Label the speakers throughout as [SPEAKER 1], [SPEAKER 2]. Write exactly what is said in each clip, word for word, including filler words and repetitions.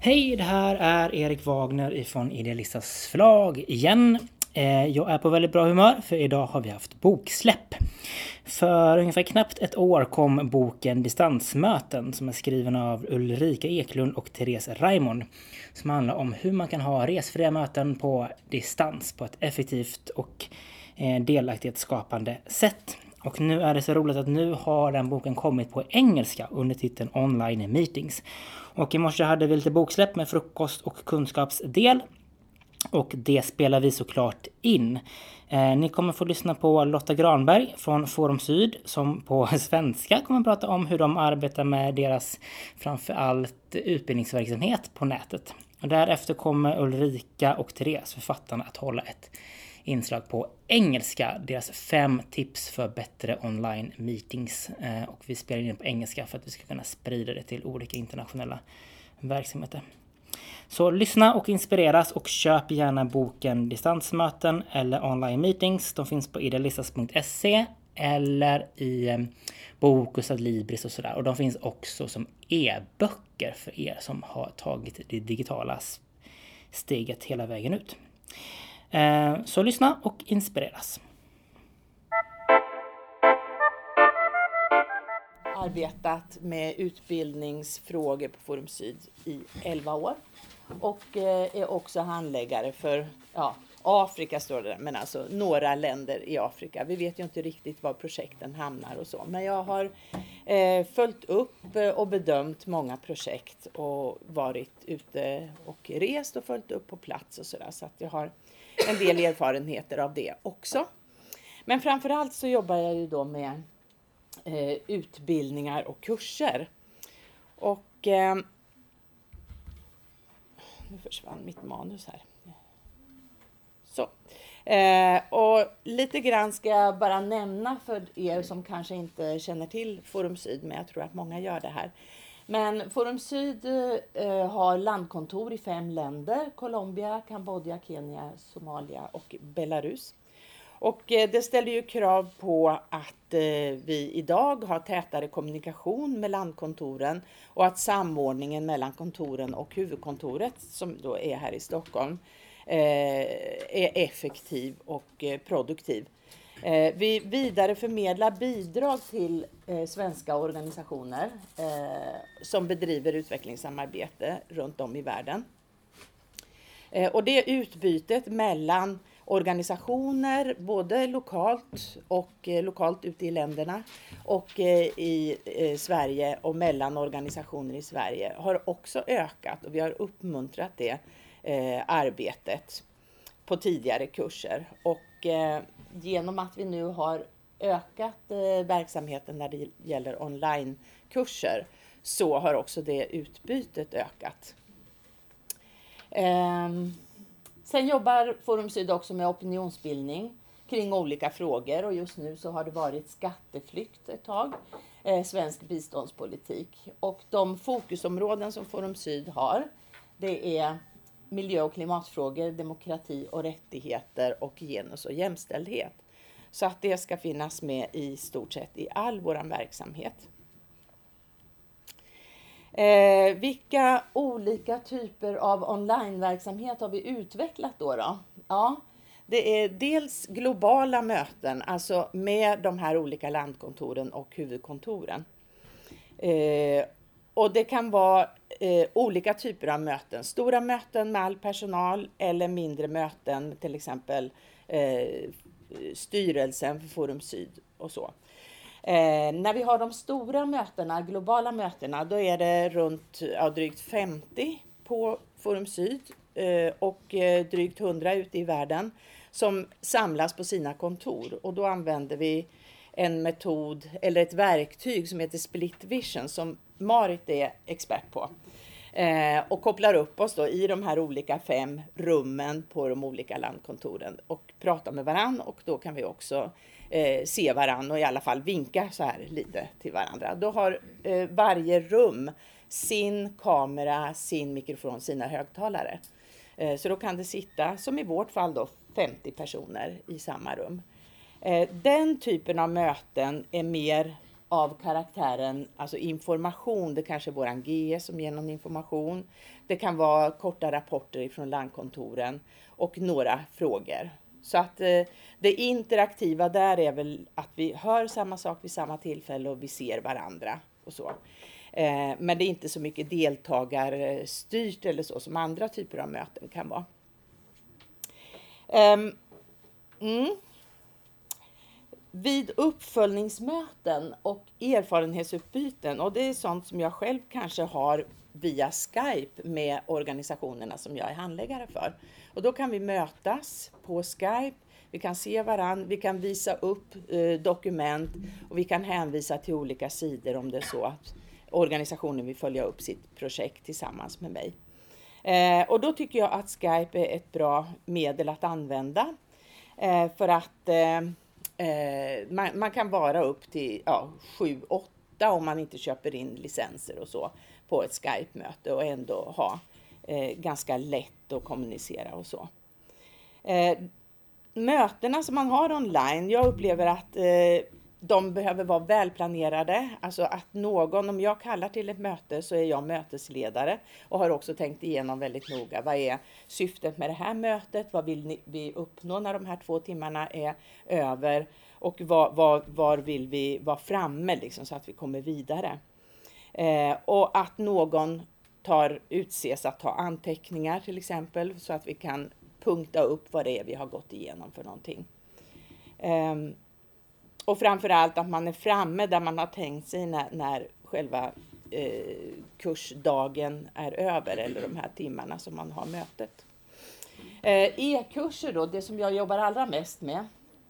[SPEAKER 1] Hej, det här är Erik Wagner ifrån Idealistas förlag igen. Jag är på väldigt bra humör för idag har vi haft boksläpp. För ungefär knappt ett år kom boken Distansmöten som är skriven av Ulrika Eklund och Therese Raymond. Som handlar om hur man kan ha resfria möten på distans på ett effektivt och delaktighetsskapande sätt. Och nu är det så roligt att nu har den boken kommit på engelska under titeln Online Meetings. Och i morse hade vi lite boksläpp med frukost och kunskapsdel. Och det spelar vi såklart in. Eh, ni kommer få lyssna på Lotta Granberg från Forum Syd som på svenska kommer att prata om hur de arbetar med deras framförallt utbildningsverksamhet på nätet. Och därefter kommer Ulrika och Therese, författarna, att hålla ett inslag på engelska, deras fem tips för bättre online meetings, eh, och vi spelar in på engelska för att vi ska kunna sprida det till olika internationella verksamheter. Så lyssna och inspireras och köp gärna boken Distansmöten eller Online Meetings. De finns på idealistas punkt se eller i eh, Bokus, Adlibris och sådär. Och de finns också som e-böcker för er som har tagit det digitala steget hela vägen ut. Så lyssna och inspireras.
[SPEAKER 2] Arbetat med utbildningsfrågor på Forum Syd i elva år. Och är också handläggare för ja, Afrika står det där, men alltså några länder i Afrika. Vi vet ju inte riktigt var projekten hamnar och så. Men jag har eh, följt upp och bedömt många projekt och varit ute och rest och följt upp på plats och sådär. Så att jag har en del erfarenheter av det också. Men framförallt så jobbar jag ju då med eh, utbildningar och kurser. Och eh, nu försvann mitt manus här. Så. Eh, och lite grann ska jag bara nämna för er som kanske inte känner till Forum Syd, men jag tror att många gör det här. Men Forum Syd eh, har landkontor i fem länder: Colombia, Kambodja, Kenya, Somalia och Belarus. Och eh, det ställer ju krav på att eh, vi idag har tätare kommunikation med landkontoren och att samordningen mellan kontoren och huvudkontoret, som då är här i Stockholm, eh, är effektiv och eh, produktiv. Eh, vi vidare förmedlar bidrag till eh, svenska organisationer eh, som bedriver utvecklingssamarbete runt om i världen. Eh, och det utbytet mellan organisationer, både lokalt och eh, lokalt ute i länderna och eh, i eh, Sverige och mellan organisationer i Sverige har också ökat, och vi har uppmuntrat det eh, arbetet på tidigare kurser. Och eh, genom att vi nu har ökat eh, verksamheten när det gäller onlinekurser så har också det utbytet ökat. Eh, sen jobbar Forum Syd också med opinionsbildning kring olika frågor, och just nu så har det varit skatteflykt ett tag, eh, svensk biståndspolitik. Och de fokusområden som Forum Syd har, det är miljö- och klimatfrågor, demokrati och rättigheter och genus och jämställdhet. Så att det ska finnas med i stort sett i all vår verksamhet. Eh, vilka olika typer av onlineverksamhet har vi utvecklat då då? Ja, det är dels globala möten, alltså med de här olika landkontoren och huvudkontoren. Eh, och det kan vara eh, olika typer av möten. Stora möten med all personal eller mindre möten, till exempel eh, styrelsen för Forum Syd och så. Eh, när vi har de stora mötena, globala mötena, då är det runt ja, drygt femtio på Forum Syd eh, och eh, drygt hundra ute i världen som samlas på sina kontor. Och då använder vi en metod eller ett verktyg som heter Split Vision som Marit är expert på. Eh, och kopplar upp oss då i de här olika fem rummen på de olika landkontoren och pratar med varann, och då kan vi också eh, se varann och i alla fall vinka så här lite till varandra. Då har eh, varje rum sin kamera, sin mikrofon, sina högtalare. Eh, så då kan det sitta, som i vårt fall då, femtio personer i samma rum. Eh, den typen av möten är mer av karaktären, alltså information. Det kanske är våran G S som ger någon information. Det kan vara korta rapporter från landkontoren och några frågor. Så att eh, det interaktiva där är väl att vi hör samma sak vid samma tillfälle och vi ser varandra och så. Eh, men det är inte så mycket deltagarstyrt eller så som andra typer av möten kan vara. Um, mm. Vid uppföljningsmöten och erfarenhetsutbyten, och det är sånt som jag själv kanske har via Skype med organisationerna som jag är handläggare för. Och då kan vi mötas på Skype, vi kan se varann, vi kan visa upp eh, dokument och vi kan hänvisa till olika sidor om det är så att organisationen vill följa upp sitt projekt tillsammans med mig. Eh, och då tycker jag att Skype är ett bra medel att använda eh, för att eh, eh, man, man kan vara upp till ja, sju åtta om man inte köper in licenser och så på ett Skype-möte och ändå ha eh, ganska lätt att kommunicera och så. Eh, mötena som man har online, jag upplever att eh, de behöver vara välplanerade, alltså att någon, om jag kallar till ett möte så är jag mötesledare och har också tänkt igenom väldigt noga. Vad är syftet med det här mötet? Vad vill ni, vi uppnå när de här två timmarna är över? Och var, var, var vill vi vara framme liksom, så att vi kommer vidare? Eh, och att någon tar, utses att ta anteckningar till exempel så att vi kan punkta upp vad det är vi har gått igenom för någonting. Eh, Och framförallt att man är framme där man har tänkt sig när, när själva eh, kursdagen är över eller de här timmarna som man har mötet. Eh, E-kurser då, det som jag jobbar allra mest med,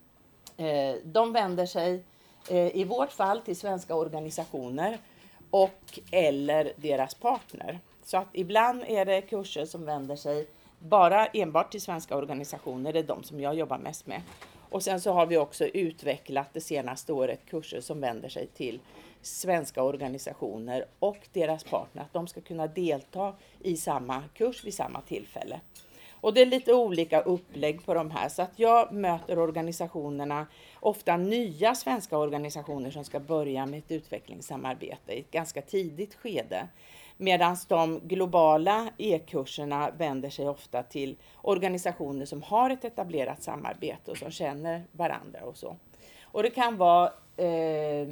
[SPEAKER 2] eh, de vänder sig eh, i vårt fall till svenska organisationer och eller deras partner. Så att ibland är det kurser som vänder sig bara enbart till svenska organisationer, det är de som jag jobbar mest med. Och sen så har vi också utvecklat det senaste året kurser som vänder sig till svenska organisationer och deras partner. Att de ska kunna delta i samma kurs vid samma tillfälle. Och det är lite olika upplägg på de här. Så att jag möter organisationerna, ofta nya svenska organisationer som ska börja med ett utvecklingssamarbete i ett ganska tidigt skede. Medan de globala e-kurserna vänder sig ofta till organisationer som har ett etablerat samarbete och som känner varandra och så. Och det kan vara eh,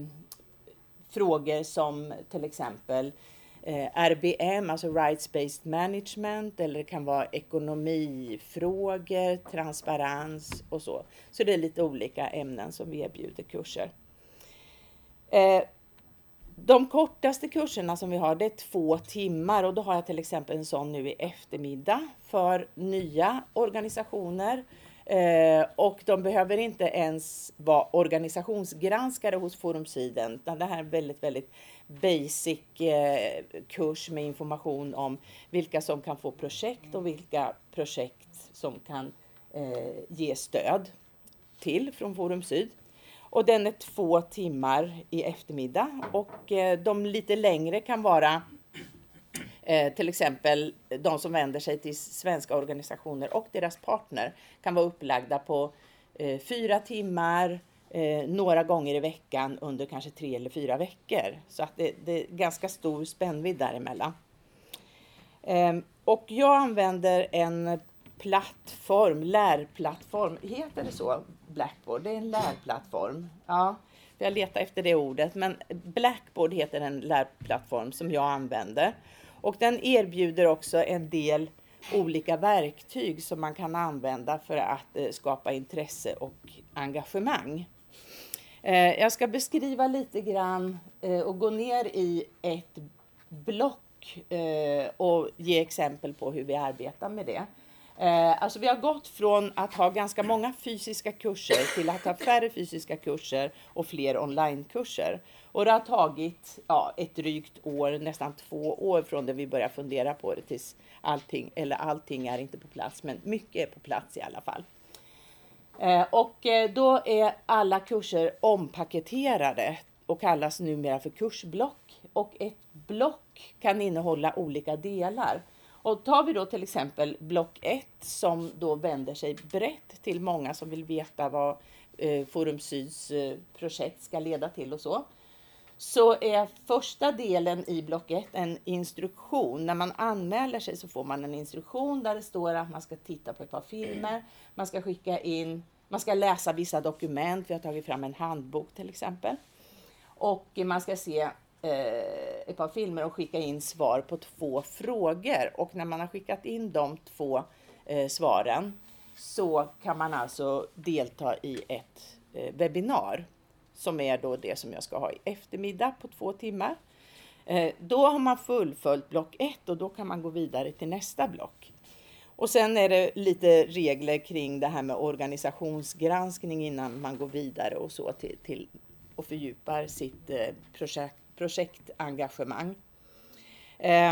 [SPEAKER 2] frågor som till exempel eh, R B M, alltså Rights-Based Management, eller det kan vara ekonomifrågor, transparens och så. Så det är lite olika ämnen som vi erbjuder kurser. Eh, De kortaste kurserna som vi har, det är två timmar och då har jag till exempel en sån nu i eftermiddag för nya organisationer. Eh, och de behöver inte ens vara organisationsgranskare hos Forum Syd, utan det här är en väldigt, väldigt basic eh, kurs med information om vilka som kan få projekt och vilka projekt som kan eh, ge stöd till från Forum Syd. Och den är två timmar i eftermiddag och eh, de lite längre kan vara eh, till exempel de som vänder sig till svenska organisationer och deras partner kan vara upplagda på eh, fyra timmar eh, några gånger i veckan under kanske tre eller fyra veckor. Så att det, det är ganska stor spännvidd däremellan. Eh, och jag använder en plattform, lärplattform, heter det så? Blackboard, det är en lärplattform. Ja, jag letar efter det ordet, men Blackboard heter en lärplattform som jag använder. Och den erbjuder också en del olika verktyg som man kan använda för att eh, skapa intresse och engagemang. Eh, jag ska beskriva lite grann eh, och gå ner i ett block eh, och ge exempel på hur vi arbetar med det. Eh, alltså vi har gått från att ha ganska många fysiska kurser till att ha färre fysiska kurser och fler onlinekurser. Och det har tagit ja, ett drygt år, nästan två år från det vi började fundera på det tills allting, eller allting är inte på plats, men mycket är på plats i alla fall. Eh, och eh, då är alla kurser ompaketerade och kallas numera för kursblock. Och ett block kan innehålla olika delar. Och tar vi då till exempel block ett som då vänder sig brett till många som vill veta vad eh, Forum Syds eh, projekt ska leda till och så. så är första delen i block ett en instruktion. När man anmäler sig så får man en instruktion där det står att man ska titta på ett par filmer. Man ska skicka in, man ska läsa vissa dokument. Vi har tagit fram en handbok till exempel. Och man ska se eh, ett par filmer och skicka in svar på två frågor. Och när man har skickat in de två eh, svaren så kan man alltså delta i ett eh, webbinar. Som är då det som jag ska ha i eftermiddag på två timmar. Eh, då har man fullföljt block ett och då kan man gå vidare till nästa block. Och sen är det lite regler kring det här med organisationsgranskning innan man går vidare och så till, till och fördjupar sitt eh, projekt, projektengagemang. Eh,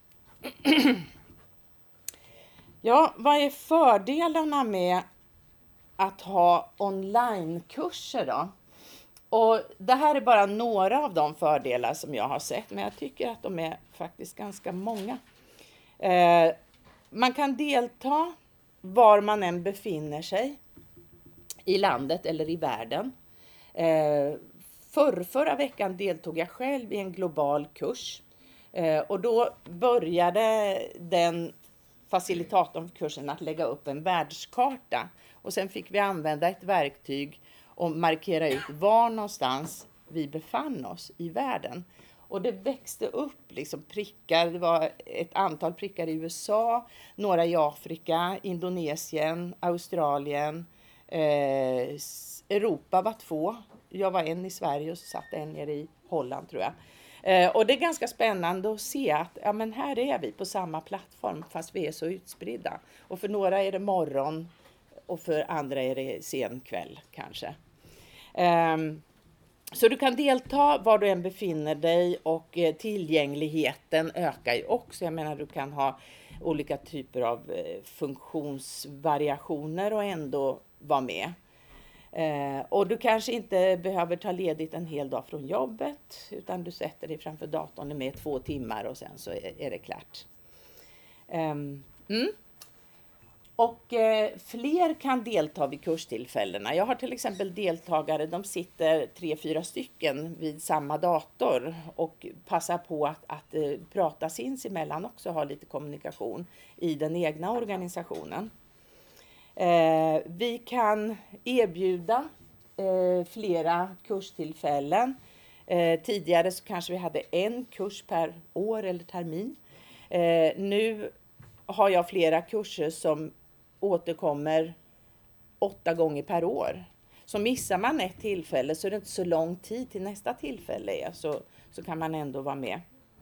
[SPEAKER 2] ja, vad är fördelarna med att ha onlinekurser då? Och det här är bara några av de fördelar som jag har sett, men jag tycker att de är faktiskt ganska många. Eh, man kan delta var man än befinner sig i landet eller i världen. Eh, för, förra veckan deltog jag själv i en global kurs eh, och då började den facilitatorn för kursen att lägga upp en världskarta och sen fick vi använda ett verktyg och markera ut var någonstans vi befann oss i världen. Och det växte upp liksom prickar, det var ett antal prickar i U S A, några i Afrika, Indonesien, Australien, eh, Europa var två. Jag var en i Sverige och så satt en nere i Holland tror jag. Eh, och det är ganska spännande att se att ja, men här är vi på samma plattform fast vi är så utspridda. Och för några är det morgon och för andra är det sen kväll kanske. Um, så du kan delta var du än befinner dig och eh, tillgängligheten ökar ju också. Jag menar du kan ha olika typer av eh, funktionsvariationer och ändå vara med. Eh, och du kanske inte behöver ta ledigt en hel dag från jobbet utan du sätter dig framför datorn med två timmar och sen så är, är det klart. Um, mm. Och eh, fler kan delta vid kurstillfällena. Jag har till exempel deltagare, de sitter tre, fyra stycken vid samma dator och passar på att, att eh, prata sinsemellan också, ha lite kommunikation i den egna organisationen. Eh, vi kan erbjuda eh, flera kurstillfällen. Eh, tidigare så kanske vi hade en kurs per år eller termin. Eh, nu har jag flera kurser som återkommer åtta gånger per år. Så missar man ett tillfälle så är det inte så lång tid till nästa tillfälle är, så, så kan man ändå vara med.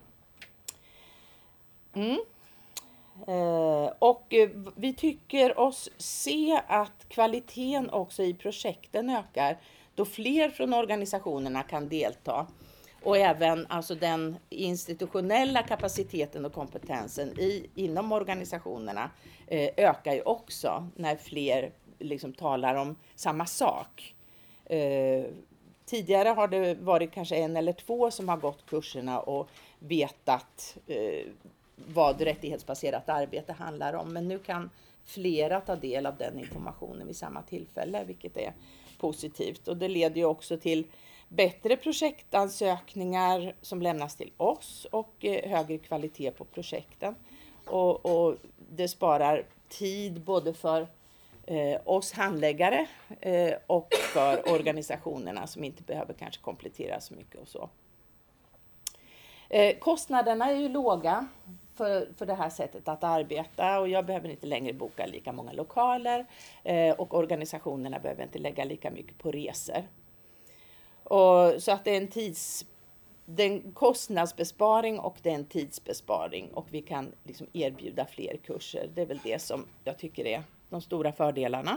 [SPEAKER 2] Mm. Eh, och eh, vi tycker oss se att kvaliteten också i projekten ökar då fler från organisationerna kan delta. Och även alltså den institutionella kapaciteten och kompetensen i, inom organisationerna eh, ökar ju också när fler liksom talar om samma sak. Eh, tidigare har det varit kanske en eller två som har gått kurserna och vetat eh, vad rättighetsbaserat arbete handlar om. Men nu kan flera ta del av den informationen vid samma tillfälle, vilket är positivt. Och det leder ju också till bättre projektansökningar som lämnas till oss och eh, högre kvalitet på projekten. Och, och det sparar tid både för eh, oss handläggare eh, och för organisationerna som inte behöver kanske komplettera så mycket och så. Eh, kostnaderna är ju låga för, för det här sättet att arbeta och jag behöver inte längre boka lika många lokaler eh, och organisationerna behöver inte lägga lika mycket på resor. Och så att det är en tids, det är en kostnadsbesparing och det är en tidsbesparing och vi kan liksom erbjuda fler kurser. Det är väl det som jag tycker är de stora fördelarna.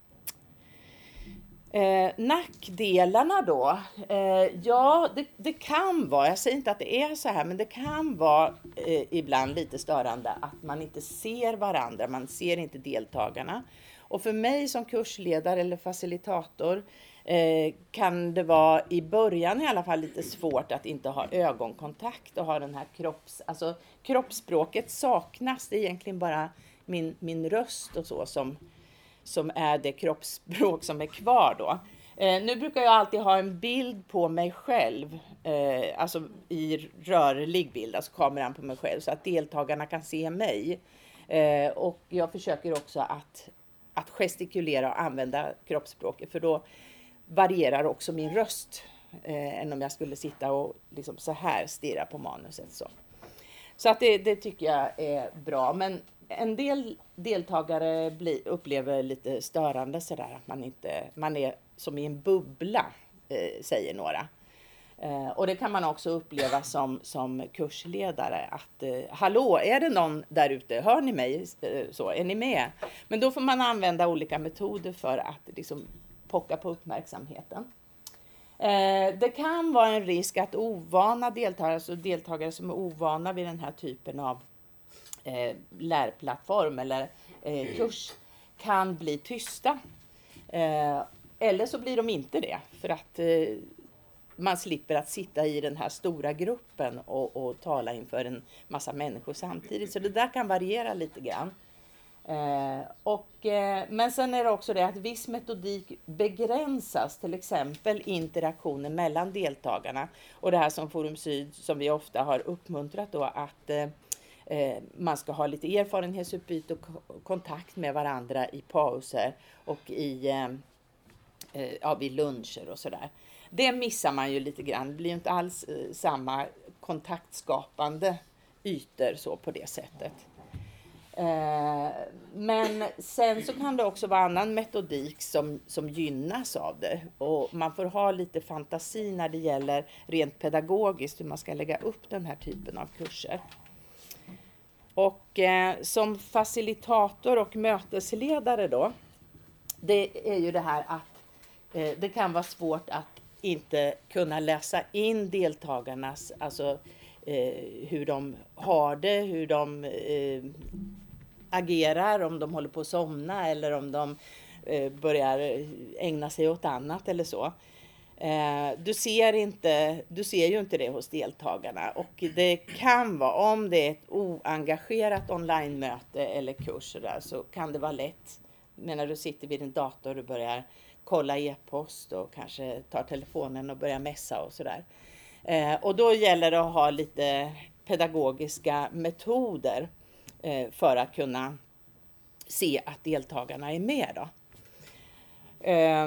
[SPEAKER 2] Eh, nackdelarna då? Eh, ja, det, det kan vara, jag säger inte att det är så här, men det kan vara eh, ibland lite störande att man inte ser varandra, man ser inte deltagarna. Och för mig som kursledare eller facilitator eh, kan det vara i början i alla fall lite svårt att inte ha ögonkontakt och ha den här kropps... Alltså kroppsspråket saknas, det är egentligen bara min, min röst och så som, som är det kroppsspråk som är kvar då. Eh, nu brukar jag alltid ha en bild på mig själv, eh, alltså i rörlig bild, alltså kameran på mig själv, så att deltagarna kan se mig. Eh, och jag försöker också att, att gestikulera och använda kroppsspråket, för då varierar också min röst eh, än om jag skulle sitta och liksom så här stirra på manuset. Så, så att det, det tycker jag är bra, men en del deltagare blir, upplever lite störande sådär, att man inte, man är som i en bubbla, eh, säger några. Eh, och det kan man också uppleva som, som kursledare, att eh, hallå, är det någon där ute? Hör ni mig? Eh, så, är ni med? Men då får man använda olika metoder för att liksom pocka på uppmärksamheten. Eh, det kan vara en risk att ovana deltagare, alltså deltagare som är ovana vid den här typen av eh, lärplattform eller eh, kurs, kan bli tysta. Eh, eller så blir de inte det, för att eh, man slipper att sitta i den här stora gruppen och, och tala inför en massa människor samtidigt. Så det där kan variera lite grann. Eh, och, eh, men sen är det också det att viss metodik begränsas, till exempel interaktionen mellan deltagarna. Och det här som Forum Syd, som vi ofta har uppmuntrat då, att eh, eh, man ska ha lite erfarenhetsutbyte och k- kontakt med varandra i pauser och i, eh, eh, ja, vid luncher och sådär. Det missar man ju lite grann. Det blir ju inte alls eh, samma kontaktskapande ytor så på det sättet. Eh, men sen så kan det också vara annan metodik som, som gynnas av det. Och man får ha lite fantasi när det gäller rent pedagogiskt hur man ska lägga upp den här typen av kurser. Och eh, som facilitator och mötesledare då, det är ju det här att eh, det kan vara svårt att inte kunna läsa in deltagarnas, alltså eh, hur de har det, hur de eh, agerar, om de håller på att somna eller om de eh, börjar ägna sig åt annat eller så. Eh, du ser inte, du ser ju inte det hos deltagarna, och det kan vara, om det är ett oengagerat online-möte eller kurs där, så kan det vara lätt, men när du sitter vid din dator och börjar kolla e-post och kanske tar telefonen och börjar messa och sådär. Eh, och då gäller det att ha lite pedagogiska metoder eh, för att kunna se att deltagarna är med då. Eh,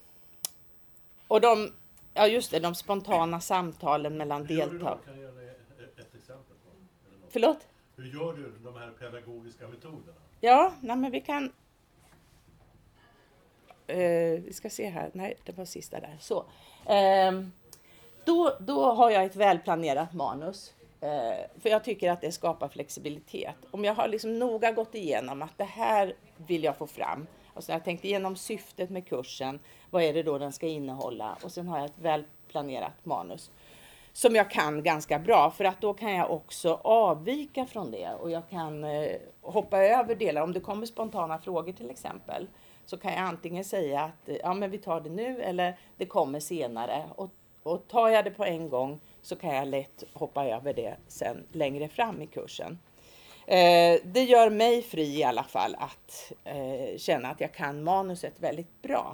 [SPEAKER 2] och de, ja just det, de spontana samtalen mellan deltagarna.
[SPEAKER 3] Kan jag ge ett exempel på? Eller något?
[SPEAKER 2] Förlåt?
[SPEAKER 3] Hur gör du de här pedagogiska metoderna?
[SPEAKER 2] Ja, nej, men vi kan... Uh, vi ska se här. Nej, det var sista där. Så. Uh, då, då har jag ett välplanerat manus. Uh, för jag tycker att det skapar flexibilitet. Om jag har liksom noga gått igenom att det här vill jag få fram. Och så har jag tänkt igenom syftet med kursen. Vad är det då den ska innehålla? Och sen har jag ett välplanerat manus. Som jag kan ganska bra. För att då kan jag också avvika från det. Och jag kan uh, hoppa över delar. Om det kommer spontana frågor till exempel. Så kan jag antingen säga att ja, men vi tar det nu eller det kommer senare. Och, och tar jag det på en gång så kan jag lätt hoppa över det sen längre fram i kursen. Eh, det gör mig fri i alla fall att eh, känna att jag kan manuset väldigt bra.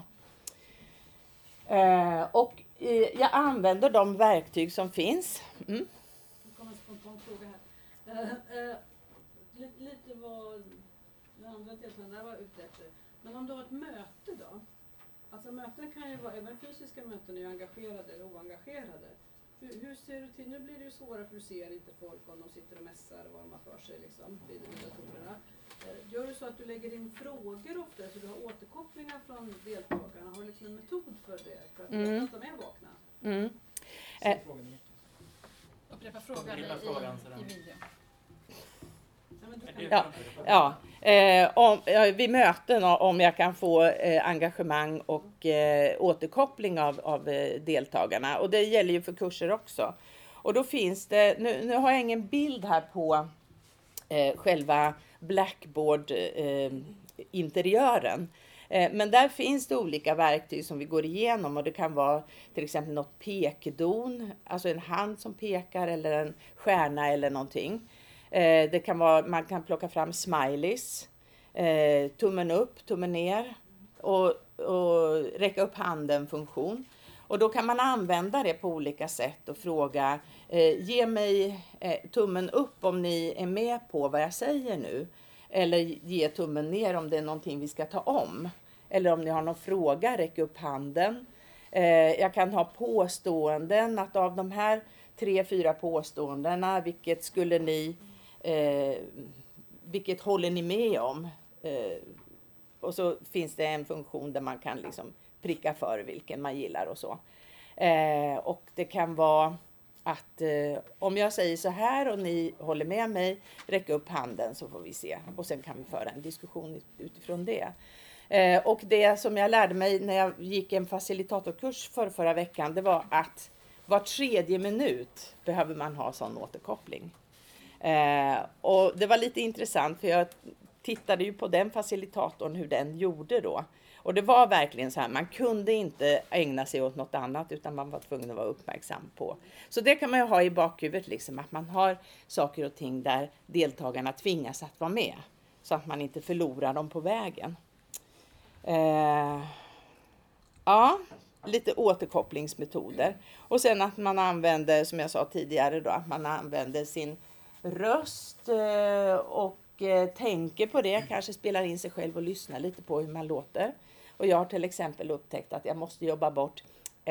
[SPEAKER 2] Eh, och eh, jag använder de verktyg som finns. Mm.
[SPEAKER 4] Det kommer en spontan fråga här. Uh, uh, lite, lite vad de andra deltagarna var ute efter. Men om du har ett möte då? Alltså möten kan ju vara, även fysiska möten är ju engagerade eller oengagerade. Hur, hur ser du till? Nu blir det ju svårare för du ser inte folk om de sitter och mässar och vad de har för sig liksom, vid datorerna. Gör du så att du lägger in frågor ofta så du har återkopplingar från deltagarna? Har du liksom en metod för det? För att veta
[SPEAKER 2] Mm.
[SPEAKER 4] att de är vakna?
[SPEAKER 2] Mm.
[SPEAKER 1] Eh,
[SPEAKER 5] Upprepa frågan i,
[SPEAKER 1] Upprepa frågan,
[SPEAKER 5] i,
[SPEAKER 1] sådär.
[SPEAKER 5] i videon.
[SPEAKER 4] Ja, men du kan
[SPEAKER 2] Ja, ja. Eh, om, ja, vid möten om jag kan få eh, engagemang och eh, återkoppling av, av eh, deltagarna. Och det gäller ju för kurser också. Och då finns det, nu, nu har jag ingen bild här på eh, själva Blackboard-interiören. Eh, eh, men där finns det olika verktyg som vi går igenom. Och det kan vara till exempel något pekdon, alltså en hand som pekar eller en stjärna eller någonting. Eh, det kan vara, man kan plocka fram smileys, eh, tummen upp, tummen ner. Och och räcka upp handen-funktion. Och då kan man använda det på olika sätt och fråga, eh, ge mig eh, tummen upp om ni är med på vad jag säger nu. Eller ge tummen ner om det är någonting vi ska ta om. Eller om ni har någon fråga, räck upp handen. Eh, jag kan ha påståenden, att av de här tre, fyra påståendena, vilket skulle ni, eh, vilket håller ni med om? Eh, och så finns det en funktion där man kan liksom pricka för vilken man gillar och så. Eh, och det kan vara att eh, om jag säger så här och ni håller med mig, räck upp handen så får vi se. Och sen kan vi föra en diskussion utifrån det. Eh, och det som jag lärde mig när jag gick en facilitatorkurs för förra veckan, det var att var tredje minut behöver man ha sån återkoppling. Eh, och det var lite intressant för jag tittade ju på den facilitatorn hur den gjorde då. Och det var verkligen så här, man kunde inte ägna sig åt något annat utan man var tvungen att vara uppmärksam på. Så det kan man ju ha i bakhuvudet liksom, att man har saker och ting där deltagarna tvingas att vara med. Så att man inte förlorar dem på vägen. Eh, ja, lite återkopplingsmetoder. Och sen att man använder, som jag sa tidigare då, att man använder sin röst eh, och eh, tänker på det. Kanske spelar in sig själv och lyssnar lite på hur man låter. Och jag har till exempel upptäckt att jag måste jobba bort. Eh,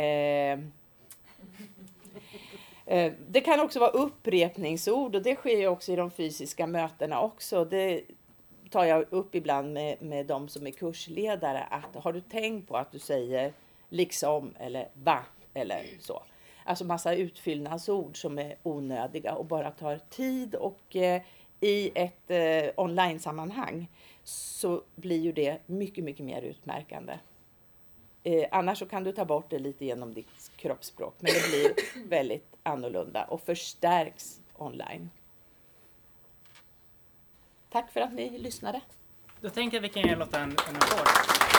[SPEAKER 2] eh, det kan också vara upprepningsord och det sker ju också i de fysiska mötena också. Det tar jag upp ibland med, med de som är kursledare. Att har du tänkt på att du säger liksom eller va eller så. Alltså massa utfyllnadsord som är onödiga och bara tar tid och eh, i ett eh, online-sammanhang så blir ju det mycket, mycket mer utmärkande. Eh, annars så kan du ta bort det lite genom ditt kroppsspråk. Men det blir väldigt annorlunda och förstärks online. Tack för att ni lyssnade.
[SPEAKER 1] Då tänker jag att vi kan ge Lotta en, en applåd.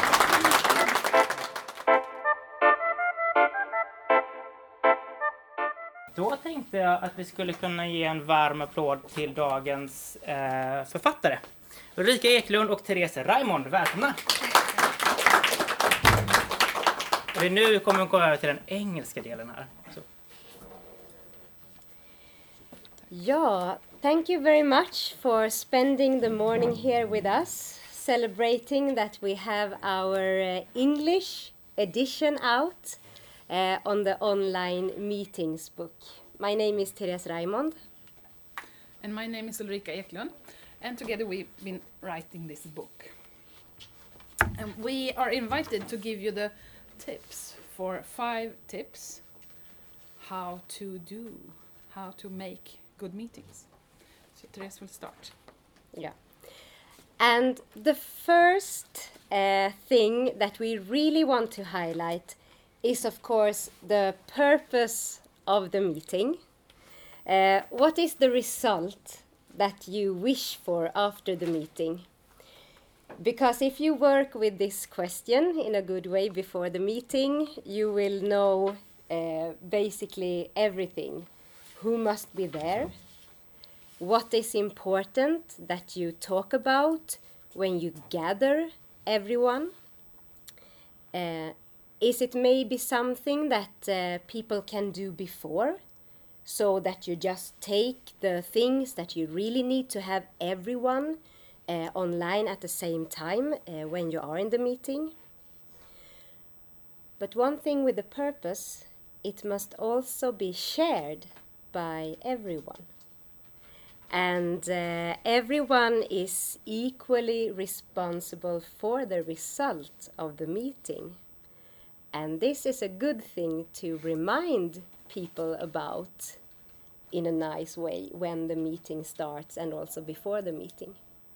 [SPEAKER 1] Då tänkte jag att vi skulle kunna ge en varm applåd till dagens eh, författare. Ulrika Eklund och Therese Raymond, välkomna! Och det är nu vi kommer att gå över till den engelska delen här. Så.
[SPEAKER 6] Ja, thank you very much for spending the morning here with us, celebrating that we have our uh, English edition out uh, on the online meetings book. My name is Therese Raymond.
[SPEAKER 5] And my name is Ulrika Eklund. And together we've been writing this book. And we are invited to give you the tips for five tips how to do, how to make good meetings. So Therese will start.
[SPEAKER 6] Yeah. And the first uh, thing that we really want to highlight is, of course, the purpose of the meeting. Uh, what is the result that you wish for after the meeting? Because if you work with this question in a good way before the meeting, you will know uh, basically everything. Who must be there? What is important that you talk about when you gather everyone? Uh, is it maybe something that uh, people can do before? So that you just take the things that you really need to have everyone uh, online at the same time uh, when you are in the meeting. But one thing with the purpose, it must also be shared by everyone. And uh, everyone is equally responsible for the result of the meeting. And this is a good thing to remind people about in a nice way when the meeting starts and also before the meeting.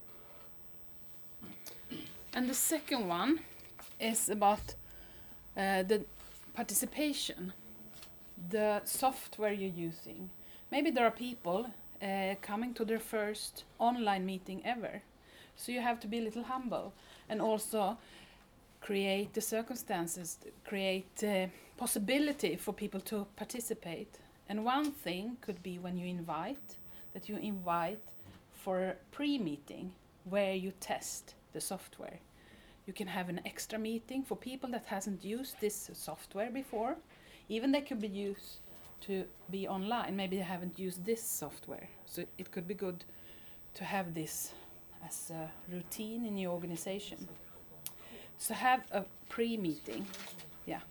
[SPEAKER 5] And the second one is about uh, the participation, the software you're using. Maybe there are people uh, coming to their first online meeting ever. So you have to be a little humble and also create the circumstances, create uh, possibility for people to participate. And one thing could be when you invite, that you invite for a pre-meeting where you test the software. You can have an extra meeting for people that hasn't used this software before. Even they could be used to be online. Maybe they haven't used this software. So it could be good to have this as a routine in your organization. So have a pre-meeting. Yeah.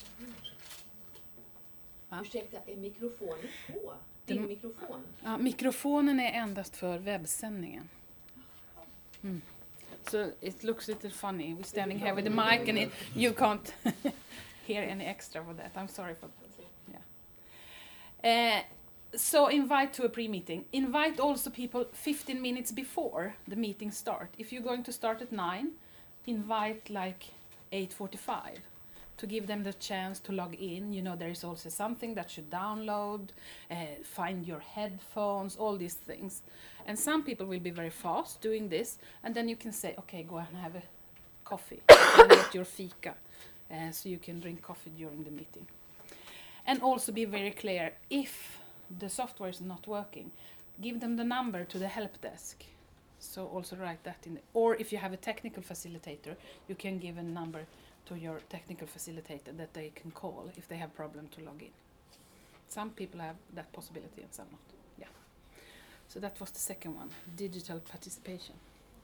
[SPEAKER 5] Ja.
[SPEAKER 2] Ursäkta, är mikrofonen på?
[SPEAKER 5] Den-
[SPEAKER 2] Din mikrofon?
[SPEAKER 5] Ja, mikrofonen är endast för webbsändningen. Mm. So it looks a little funny. We're standing here with the mic and it, you can't hear any extra for that. I'm sorry for that. Yeah. Uh, so invite to a pre-meeting. Invite also people fifteen minutes before the meeting start. If you're going to start at nine, invite like eight forty-five to give them the chance to log in. You know, there is also something that should download, uh, find your headphones, all these things. And some people will be very fast doing this, and then you can say, okay, go and have a coffee and get your fika, uh, so you can drink coffee during the meeting. And also be very clear, if the software is not working, give them the number to the help desk. So also write that in, the, or if you have a technical facilitator, you can give a number to your technical facilitator that they can call if they have problem to log in. Some people have that possibility and some not. Yeah. So that was the second one, digital participation.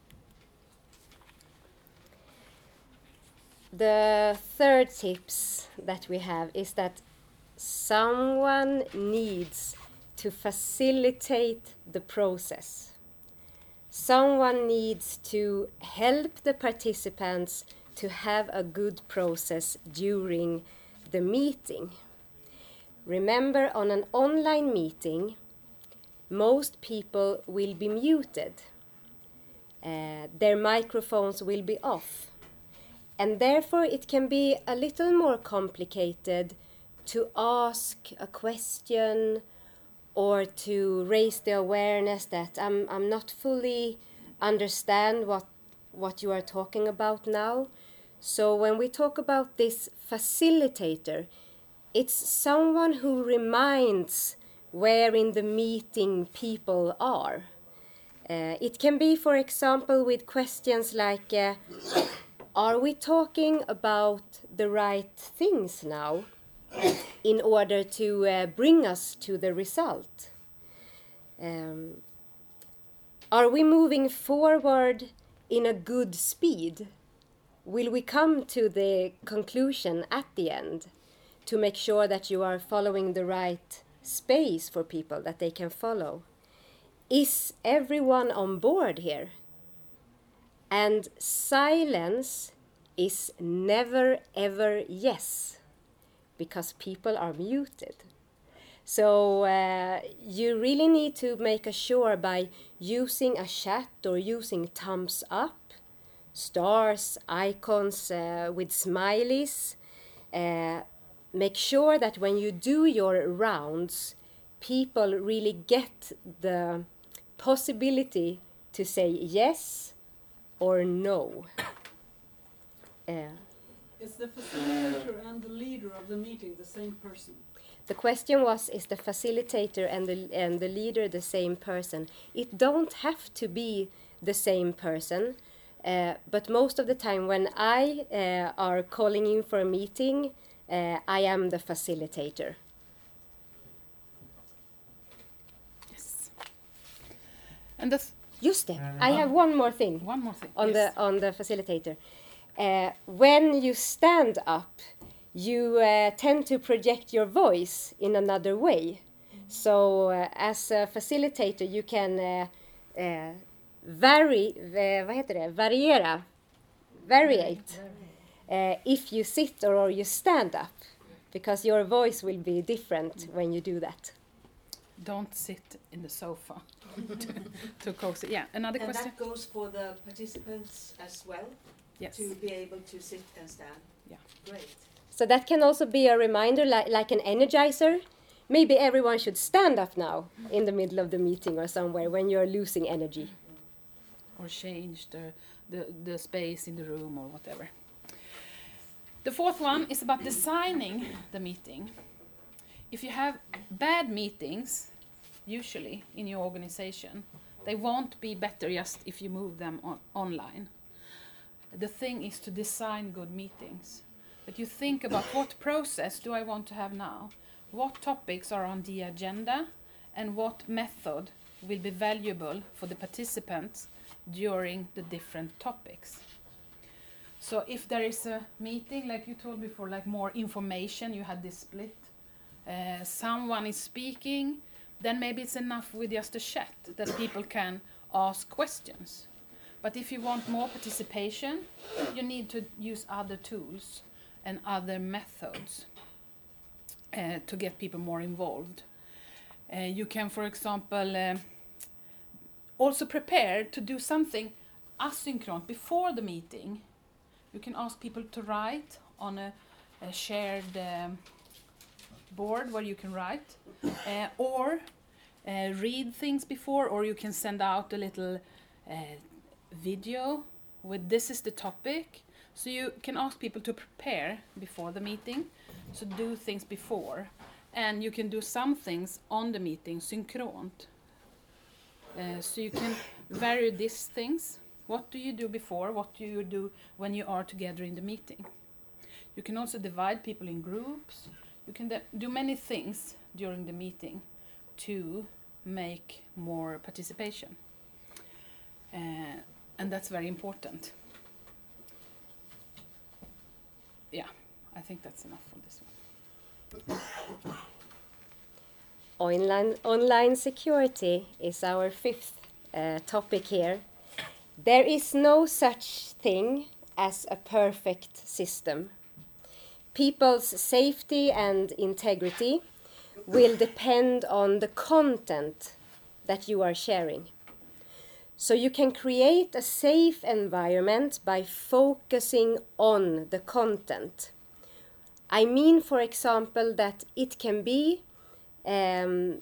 [SPEAKER 6] The third tips that we have is that someone needs to facilitate the process. Someone needs to help the participants to have a good process during the meeting. Remember, on an online meeting, most people will be muted. Uh, their microphones will be off. And therefore it can be a little more complicated to ask a question or to raise the awareness that I'm, I'm not fully understand what, what you are talking about now. So when we talk about this facilitator, it's someone who reminds where in the meeting people are. Uh, it can be, for example, with questions like, uh, are we talking about the right things now in order to uh, bring us to the result? Um, are we moving forward in a good speed? Will we come to the conclusion at the end to make sure that you are following the right space for people that they can follow? Is everyone on board here? And silence is never ever yes, because people are muted. So uh, you really need to make sure by using a chat or using thumbs up, stars, icons uh, with smileys. Uh, make sure that when you do your rounds, people really get the possibility to say yes or no. Uh,
[SPEAKER 4] Is the facilitator and the leader of the meeting the same person?
[SPEAKER 6] the question was, is the facilitator and the, and the leader the same person? It don't have to be the same person. Uh, but most of the time when I uh, are calling in for a meeting, uh, I am the facilitator.
[SPEAKER 5] Yes. And the th-
[SPEAKER 6] Just det. I have one more thing
[SPEAKER 5] one more thing.
[SPEAKER 6] on
[SPEAKER 5] yes.
[SPEAKER 6] the on the facilitator. Uh, when you stand up, you uh, tend to project your voice in another way. So uh, as a facilitator, you can uh, uh, vary, uh, vad heter det? Variera, variate, uh, if you sit or, or you stand up, because your voice will be different when you do that.
[SPEAKER 5] Don't sit in the sofa. too, too cozy. Yeah, another
[SPEAKER 7] And
[SPEAKER 5] question.
[SPEAKER 7] that goes for the participants as well,
[SPEAKER 5] Yes.
[SPEAKER 7] to be able to sit and stand?
[SPEAKER 5] Yeah.
[SPEAKER 7] Great.
[SPEAKER 6] So that can also be a reminder, like, like an energizer. Maybe everyone should stand up now in the middle of the meeting or somewhere when you're losing energy.
[SPEAKER 5] Or change the, the, the space in the room or whatever. The fourth one is about designing the meeting. If you have bad meetings, usually in your organization, they won't be better just if you move them on, online. the thing is to design good meetings. That you think about what process do I want to have now? What topics are on the agenda? And what method will be valuable for the participants during the different topics? So if there is a meeting, like you told before, like more information, you had this split, uh, someone is speaking, then maybe it's enough with just a chat that people can ask questions. But if you want more participation, you need to use other tools and other methods uh, to get people more involved. Uh, you can, for example, uh, also prepare to do something asynchronous before the meeting. You can ask people to write on a, a shared um, board where you can write, uh, or uh, read things before, or you can send out a little uh, video with this is the topic. So you can ask people to prepare before the meeting, so do things before. And you can do some things on the meeting synchronous. Uh, so you can vary these things. What do you do before? What do you do when you are together in the meeting? You can also divide people in groups. You can do many things during the meeting to make more participation. Uh, and that's very important. Yeah, I think that's enough for this one.
[SPEAKER 6] Online, online security is our fifth uh, topic here. There is no such thing as a perfect system. People's safety and integrity will depend on the content that you are sharing. So you can create a safe environment by focusing on the content. I mean, for example, that it can be um,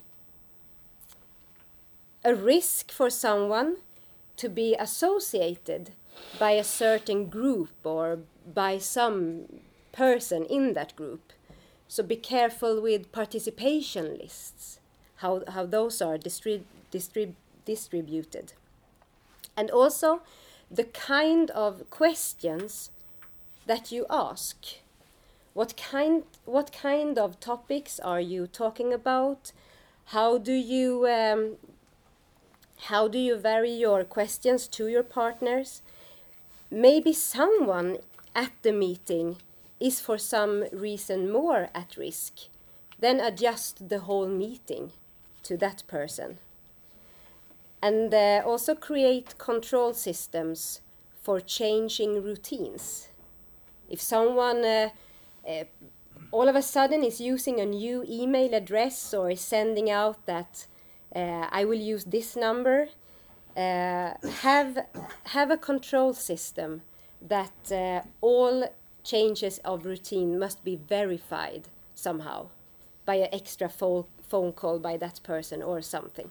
[SPEAKER 6] a risk for someone to be associated by a certain group or by some person in that group. So be careful with participation lists, how, how those are distri- distrib- distributed. And also the kind of questions that you ask. What kind, what kind of topics are you talking about? How do you um, How do you vary your questions to your partners? Maybe someone at the meeting is for some reason more at risk. Then adjust the whole meeting to that person. And uh, also create control systems for changing routines. If someone uh, uh, all of a sudden is using a new email address or is sending out that Uh, I will use this number. Uh, have have a control system that uh, all changes of routine must be verified somehow by an extra fo- phone call by that person or something.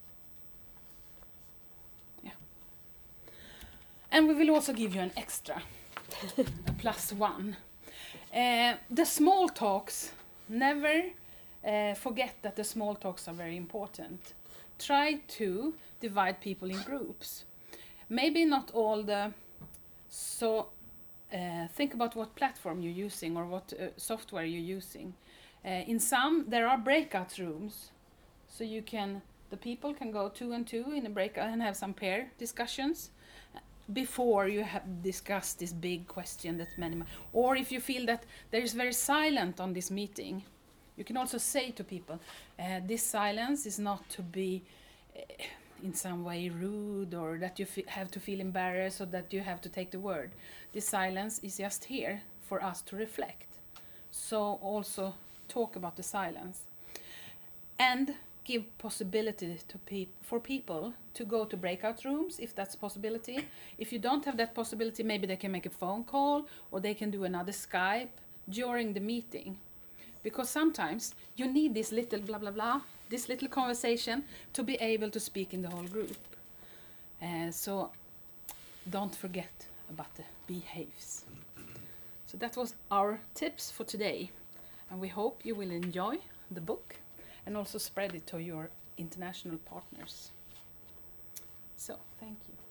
[SPEAKER 5] Yeah. And we will also give you an extra, a plus one. Uh, the small talks, never Uh, forget that the small talks are very important. Try to divide people in groups. Maybe not all the... So uh, think about what platform you're using or what uh, software you're using. Uh, in some, there are breakout rooms. So you can, the people can go two and two in a breakout and have some pair discussions before you have discussed this big question that many... Or if you feel that there is very silent on this meeting, you can also say to people, uh, this silence is not to be uh, in some way rude or that you f- have to feel embarrassed or that you have to take the word. This silence is just here for us to reflect. So also talk about the silence. And give possibility to pe- for people to go to breakout rooms if that's a possibility. If you don't have that possibility, maybe they can make a phone call or they can do another Skype during the meeting. Because sometimes you need this little blah blah blah, this little conversation to be able to speak in the whole group. Uh, so don't forget about the behaves. So that was our tips for today. And we hope you will enjoy the book and also spread it to your international partners. So thank you.